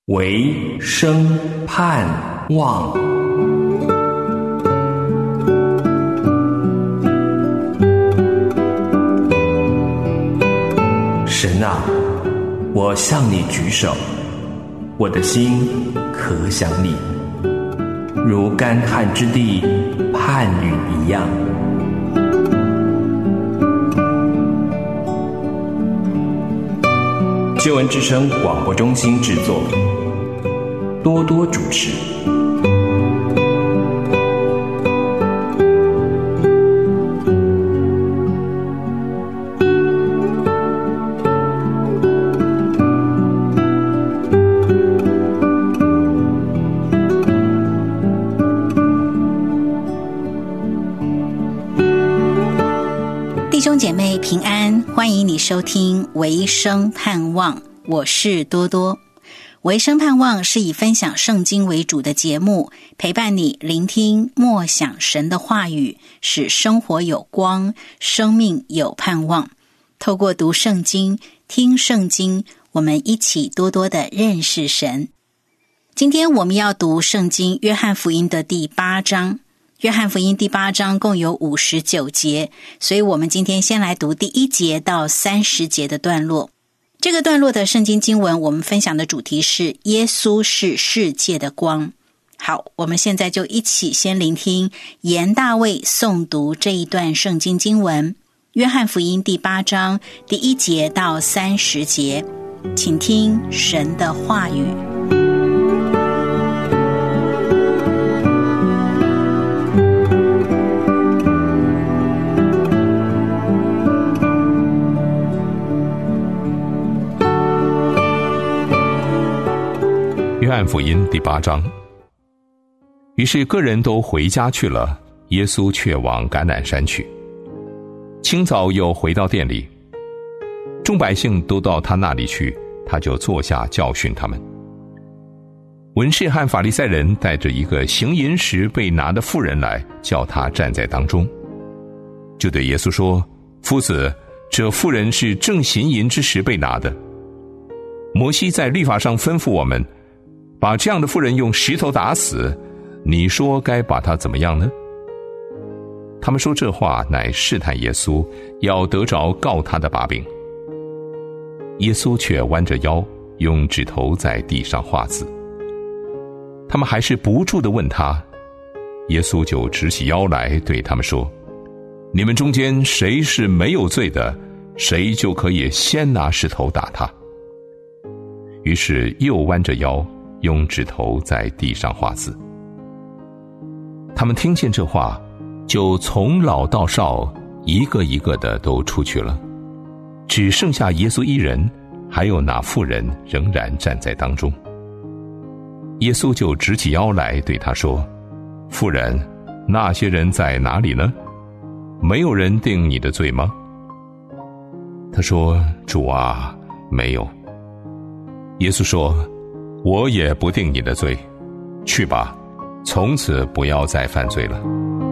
唯生盼望。神啊，我向你举手，我的心可想你，如干旱之地盼雨一样。救恩之声广播中心制作，多多主持。 弟兄姐妹平安，欢迎你收听维生盼望，我是多多。维生盼望是以分享圣经为主的节目，陪伴你聆听默想神的话语，使生活有光，生命有盼望。透过读圣经、听圣经，我们一起多多的认识神。今天我们要读圣经约翰福音的第8章。约翰福音第8章共有59节，所以我们今天先来读第1节到30节的段落。这个段落的圣经经文，我们分享的主题是耶稣是世界的光。好，我们现在就一起先聆听严大卫诵读这一段圣经经文，约翰福音第8章第1节到30节，请听神的话语。 约翰福音第8章。于是各人都回家去了，耶稣却往橄榄山去。清早又回到店里，众百姓都到他那里去，他就坐下教训他们。文士和法利赛人带着一个行淫时被拿的妇人来，叫他站在当中，就对耶稣说：夫子，这妇人是正行淫之时被拿的。摩西在律法上吩咐我们，把这样的妇人用石头打死，你说该把她怎么样呢？他们说这话乃试探耶稣，要得着告他的把柄。耶稣却弯着腰，用指头在地上画字。他们还是不住地问他，耶稣就直起腰来对他们说：你们中间谁是没有罪的，谁就可以先拿石头打他。于是又弯着腰，用指头在地上画字。他们听见这话，就从老到少一个一个的都出去了，只剩下耶稣一人，还有那妇人仍然站在当中。耶稣就直起腰来对他说：妇人，那些人在哪里呢？没有人定你的罪吗？他说：主啊，没有。耶稣说：我也不定你的罪，去吧，从此不要再犯罪了。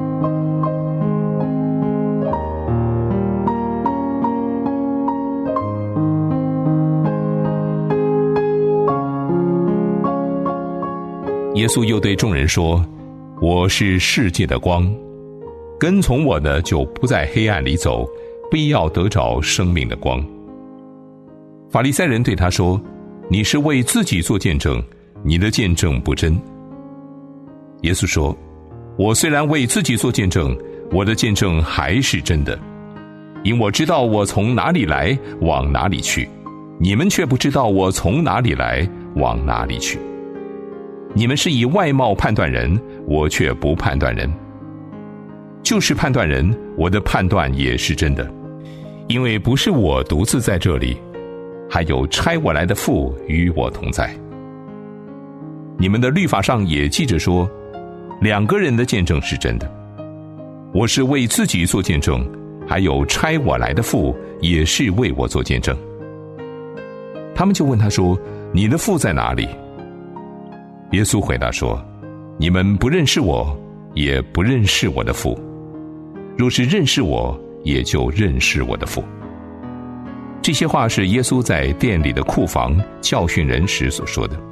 耶稣又对众人说：我是世界的光，跟从我的就不在黑暗里走，必要得着生命的光。法利赛人对他说：你是为自己做见证，你的见证不真。耶稣说：我虽然为自己做见证，我的见证还是真的，因我知道我从哪里来，往哪里去，你们却不知道我从哪里来，往哪里去。你们是以外貌判断人，我却不判断人。就是判断人，我的判断也是真的，因为不是我独自在这里，还有差我来的父与我同在。你们的律法上也记着说，2个人的见证是真的。我是为自己做见证，还有差我来的父也是为我做见证。他们就问他说：你的父在哪里？耶稣回答说：你们不认识我，也不认识我的父。若是认识我，也就认识我的父。这些话是耶稣在店里的库房教训人时所说的。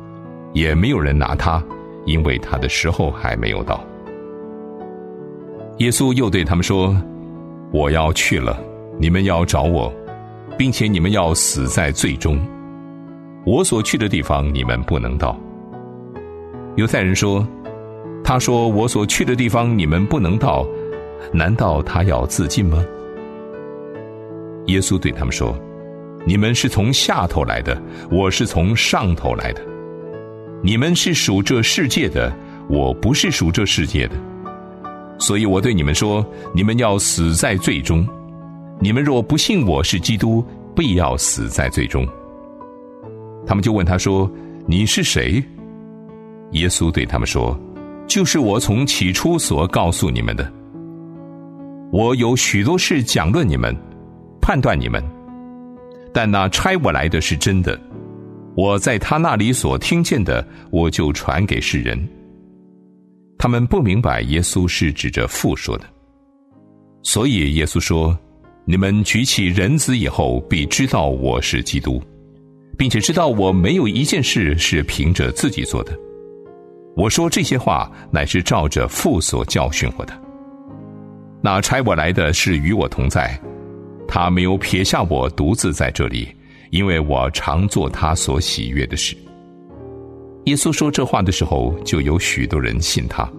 也没有人拿他，因为他的时候还没有到。耶稣又对他们说，我要去了，你们要找我，并且你们要死在罪中。我所去的地方你们不能到。犹太人说，他说我所去的地方你们不能到，难道他要自尽吗？耶稣对他们说，你们是从下头来的，我是从上头来的。你们是属这世界的，我不是属这世界的。所以我对你们说，你们要死在罪中。你们若不信我是基督，必要死在罪中。他们就问他说，你是谁？耶稣对他们说，就是我从起初所告诉你们的。我有许多事讲论你们，判断你们，但那差我来的是真的，我在他那里所听见的，我就传给世人。他们不明白耶稣是指着父说的。所以耶稣说，你们举起人子以后，必知道我是基督，并且知道我没有一件事是凭着自己做的。我说这些话，乃是照着父所教训我的。那差我来的是与我同在，他没有撇下我独自在这里，因为我常做他所喜悦的事。耶稣说这话的时候，就有许多人信他。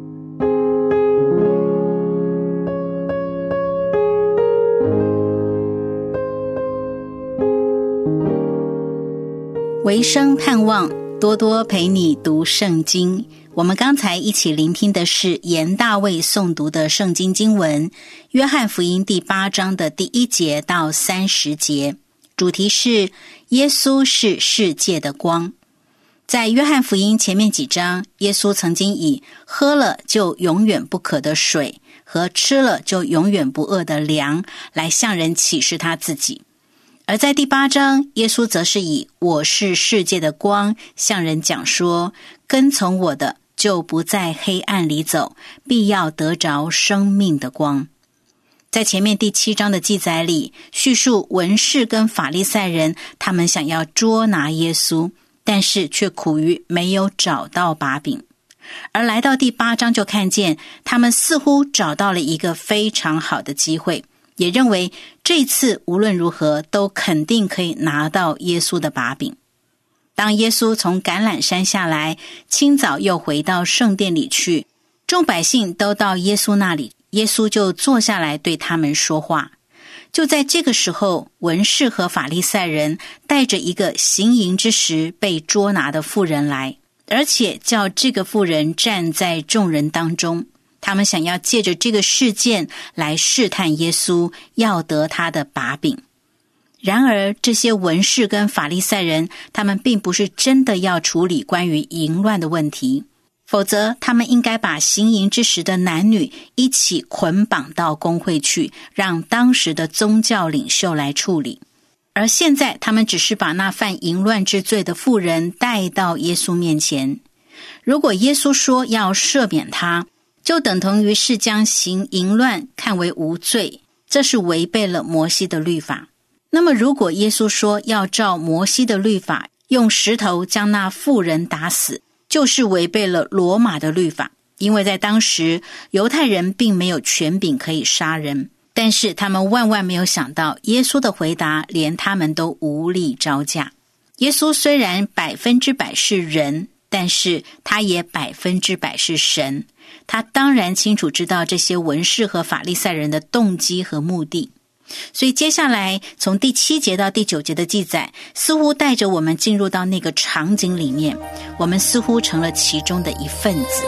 维生盼望，多多陪你读圣经。我们刚才一起聆听的是严大卫诵读的圣经经文，约翰福音第8章的第1节到30节，主题是耶稣是世界的光。在约翰福音前面几章，耶稣曾经以喝了就永远不渴的水和吃了就永远不饿的粮来向人启示他自己。而在第8章，耶稣则是以我是世界的光向人讲说，跟从我的就不在黑暗里走，必要得着生命的光。在前面第7章的记载里，叙述文士跟法利赛人他们想要捉拿耶稣，但是却苦于没有找到把柄。而来到第8章，就看见他们似乎找到了一个非常好的机会，也认为这次无论如何都肯定可以拿到耶稣的把柄。当耶稣从橄榄山下来，清早又回到圣殿里去，众百姓都到耶稣那里，耶稣就坐下来对他们说话。就在这个时候，文士和法利赛人带着一个行淫之时被捉拿的妇人来，而且叫这个妇人站在众人当中。他们想要借着这个事件来试探耶稣，要得他的把柄。然而这些文士跟法利赛人，他们并不是真的要处理关于淫乱的问题，否则他们应该把行淫之时的男女一起捆绑到公会去，让当时的宗教领袖来处理。而现在他们只是把那犯淫乱之罪的妇人带到耶稣面前。如果耶稣说要赦免他，就等同于是将行淫乱看为无罪，这是违背了摩西的律法。那么如果耶稣说要照摩西的律法用石头将那妇人打死，就是违背了罗马的律法，因为在当时犹太人并没有权柄可以杀人。但是他们万万没有想到，耶稣的回答连他们都无力招架。耶稣虽然100%是人，但是他也100%是神，他当然清楚知道这些文士和法利赛人的动机和目的。所以接下来从第7节到第9节的记载，似乎带着我们进入到那个场景里面，我们似乎成了其中的一份子。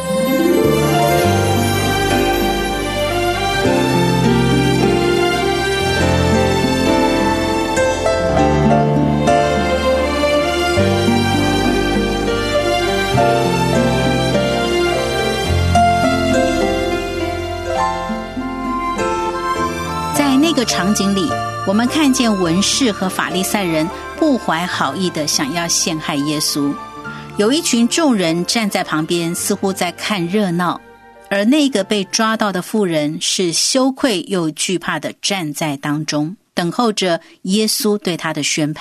那个场景里，我们看见文士和法利赛人不怀好意的想要陷害耶稣，有一群众人站在旁边，似乎在看热闹，而那个被抓到的妇人是羞愧又惧怕的站在当中，等候着耶稣对他的宣判。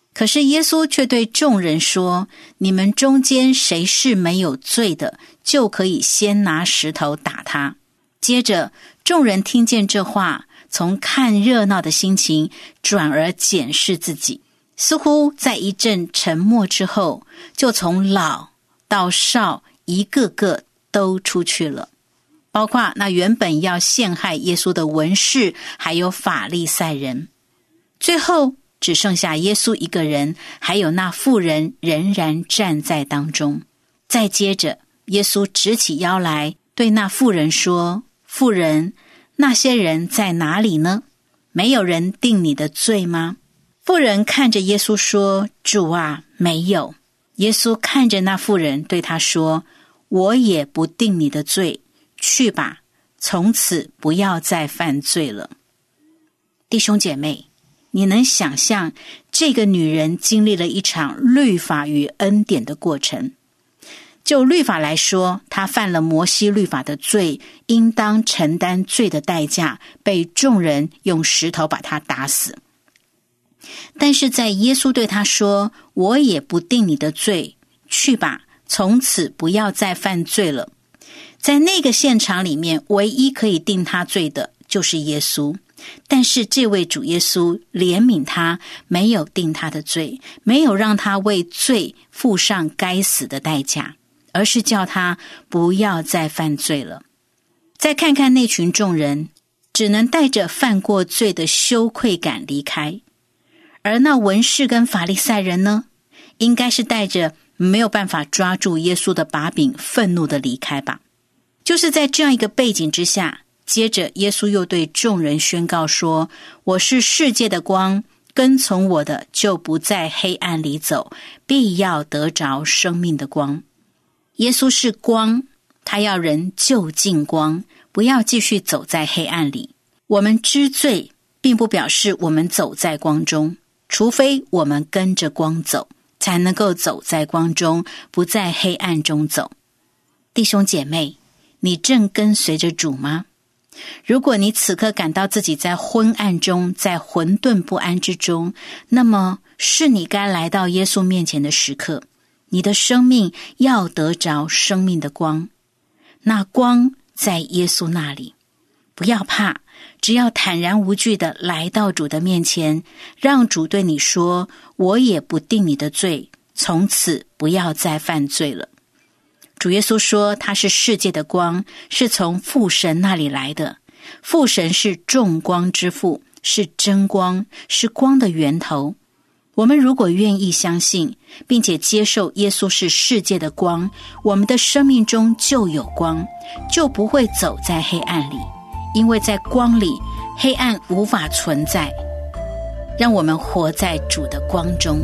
可是耶稣却对众人说，你们中间谁是没有罪的，就可以先拿石头打他。接着众人听见这话，从看热闹的心情转而检视自己，似乎在一阵沉默之后，就从老到少一个个都出去了，包括那原本要陷害耶稣的文士还有法利赛人。最后只剩下耶稣一个人，还有那妇人仍然站在当中。再接着耶稣直起腰来对那妇人说，妇人，那些人在哪里呢？没有人定你的罪吗？妇人看着耶稣说，主啊，没有。耶稣看着那妇人对他说，我也不定你的罪，去吧，从此不要再犯罪了。弟兄姐妹，你能想象这个女人经历了一场律法与恩典的过程。就律法来说，她犯了摩西律法的罪，应当承担罪的代价，被众人用石头把她打死。但是在耶稣对她说，我也不定你的罪，去吧，从此不要再犯罪了。在那个现场里面，唯一可以定她罪的就是耶稣。但是这位主耶稣怜悯他，没有定他的罪，没有让他为罪付上该死的代价，而是叫他不要再犯罪了。再看看那群众人，只能带着犯过罪的羞愧感离开。而那文士跟法利赛人呢，应该是带着没有办法抓住耶稣的把柄，愤怒的离开吧。就是在这样一个背景之下，接着耶稣又对众人宣告说，我是世界的光，跟从我的就不在黑暗里走，必要得着生命的光。耶稣是光，他要人就近光，不要继续走在黑暗里。我们知罪并不表示我们走在光中，除非我们跟着光走，才能够走在光中，不在黑暗中走。弟兄姐妹，你正跟随着主吗？如果你此刻感到自己在昏暗中，在混沌不安之中，那么是你该来到耶稣面前的时刻。你的生命要得着生命的光，那光在耶稣那里。不要怕，只要坦然无惧地来到主的面前，让主对你说，我也不定你的罪，从此不要再犯罪了。主耶稣说他是世界的光，是从父神那里来的。父神是众光之父，是真光，是光的源头。我们如果愿意相信，并且接受耶稣是世界的光，我们的生命中就有光，就不会走在黑暗里，因为在光里，黑暗无法存在。让我们活在主的光中。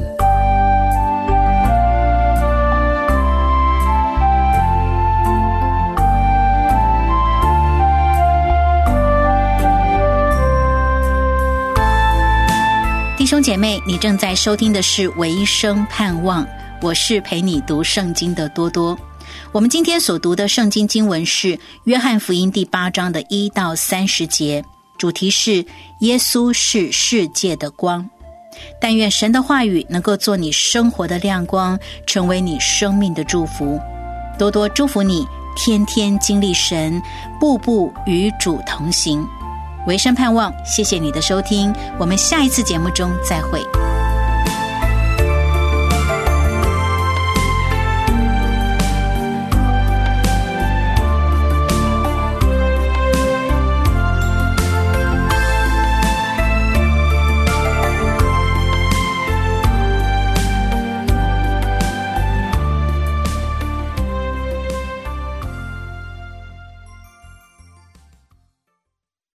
弟兄姐妹，你正在收听的是维生盼望，我是陪你读圣经的多多。我们今天所读的圣经经文是约翰福音第8章的1到30节，主题是耶稣是世界的光。但愿神的话语能够做你生活的亮光，成为你生命的祝福。多多祝福你，天天经历神，步步与主同行。维生盼望，谢谢你的收听，我们下一次节目中再会。